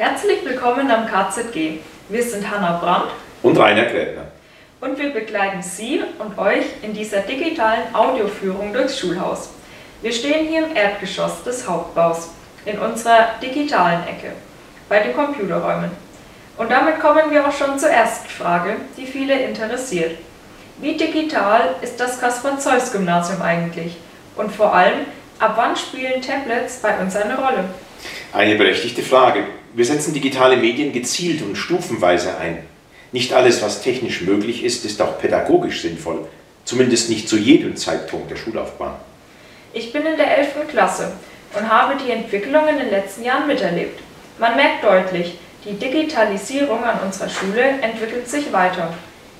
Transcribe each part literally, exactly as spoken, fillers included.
Herzlich willkommen am K Z G. Wir sind Hanna Brandt und Rainer Gräbner. Und wir begleiten Sie und euch in dieser digitalen Audioführung durchs Schulhaus. Wir stehen hier im Erdgeschoss des Hauptbaus, in unserer digitalen Ecke, bei den Computerräumen. Und damit kommen wir auch schon zur ersten Frage, die viele interessiert. Wie digital ist das Kaspar-Zeuss-Gymnasium eigentlich? Und vor allem, ab wann spielen Tablets bei uns eine Rolle? Eine berechtigte Frage. Wir setzen digitale Medien gezielt und stufenweise ein. Nicht alles, was technisch möglich ist, ist auch pädagogisch sinnvoll. Zumindest nicht zu jedem Zeitpunkt der Schullaufbahn. Ich bin in der elften Klasse und habe die Entwicklung in den letzten Jahren miterlebt. Man merkt deutlich, die Digitalisierung an unserer Schule entwickelt sich weiter.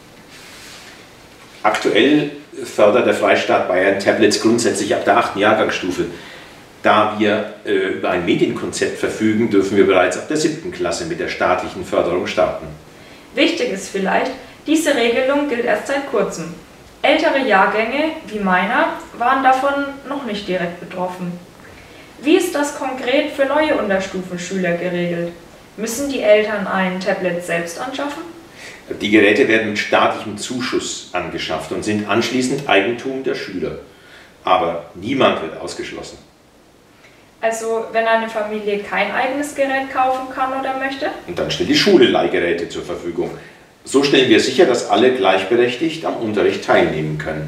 Aktuell fördert der Freistaat Bayern Tablets grundsätzlich ab der achten Jahrgangsstufe. Da wir äh, über ein Medienkonzept verfügen, dürfen wir bereits ab der siebten Klasse mit der staatlichen Förderung starten. Wichtig ist vielleicht, diese Regelung gilt erst seit kurzem. Ältere Jahrgänge, wie meiner, waren davon noch nicht direkt betroffen. Wie ist das konkret für neue Unterstufenschüler geregelt? Müssen die Eltern ein Tablet selbst anschaffen? Die Geräte werden mit staatlichem Zuschuss angeschafft und sind anschließend Eigentum der Schüler. Aber niemand wird ausgeschlossen. Also, wenn eine Familie kein eigenes Gerät kaufen kann oder möchte? Und dann stellt die Schule Leihgeräte zur Verfügung. So stellen wir sicher, dass alle gleichberechtigt am Unterricht teilnehmen können.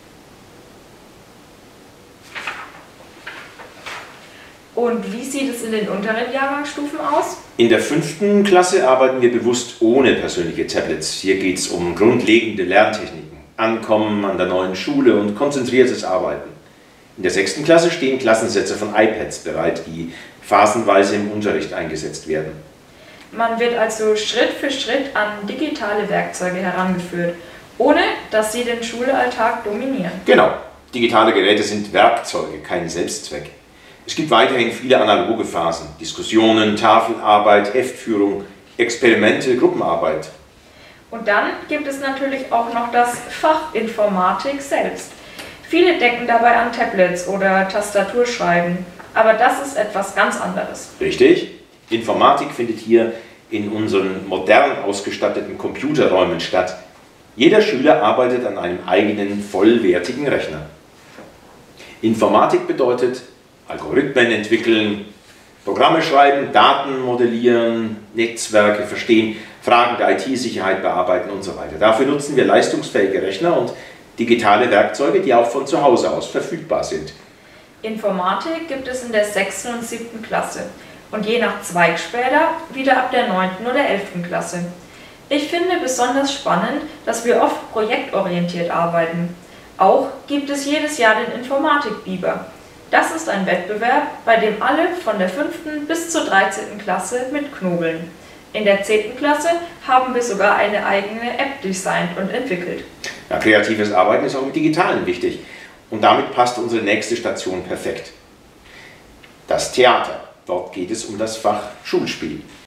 Und wie sieht es in den unteren Jahrgangsstufen aus? In der fünften Klasse arbeiten wir bewusst ohne persönliche Tablets. Hier geht es um grundlegende Lerntechniken, Ankommen an der neuen Schule und konzentriertes Arbeiten. In der sechsten Klasse stehen Klassensätze von iPads bereit, die phasenweise im Unterricht eingesetzt werden. Man wird also Schritt für Schritt an digitale Werkzeuge herangeführt, ohne dass sie den Schulalltag dominieren. Genau. Digitale Geräte sind Werkzeuge, kein Selbstzweck. Es gibt weiterhin viele analoge Phasen: Diskussionen, Tafelarbeit, Heftführung, Experimente, Gruppenarbeit. Und dann gibt es natürlich auch noch das Fach Informatik selbst. Viele denken dabei an Tablets oder Tastaturschreiben, aber das ist etwas ganz anderes. Richtig. Informatik findet hier in unseren modern ausgestatteten Computerräumen statt. Jeder Schüler arbeitet an einem eigenen, vollwertigen Rechner. Informatik bedeutet Algorithmen entwickeln, Programme schreiben, Daten modellieren, Netzwerke verstehen, Fragen der I T-Sicherheit bearbeiten und so weiter. Dafür nutzen wir leistungsfähige Rechner und digitale Werkzeuge, die auch von zu Hause aus verfügbar sind. Informatik gibt es in der sechsten und siebten Klasse und je nach Zweig später wieder ab der neunten oder elften Klasse. Ich finde besonders spannend, dass wir oft projektorientiert arbeiten. Auch gibt es jedes Jahr den Informatik-Biber. Das ist ein Wettbewerb, bei dem alle von der fünften bis zur dreizehnten Klasse mitknobeln. In der zehnten Klasse haben wir sogar eine eigene App designt und entwickelt. Ja, kreatives Arbeiten ist auch im Digitalen wichtig. Und damit passt unsere nächste Station perfekt. Das Theater. Dort geht es um das Fach Schulspiel.